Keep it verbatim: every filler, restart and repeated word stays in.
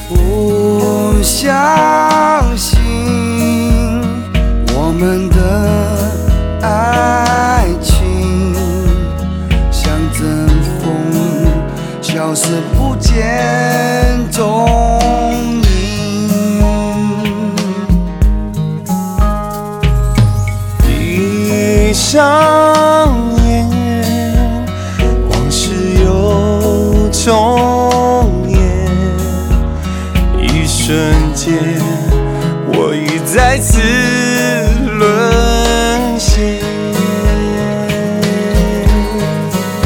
不相信我们的爱情像阵风，消失不见踪影。闭上眼，往事又重演，一瞬间，我已再次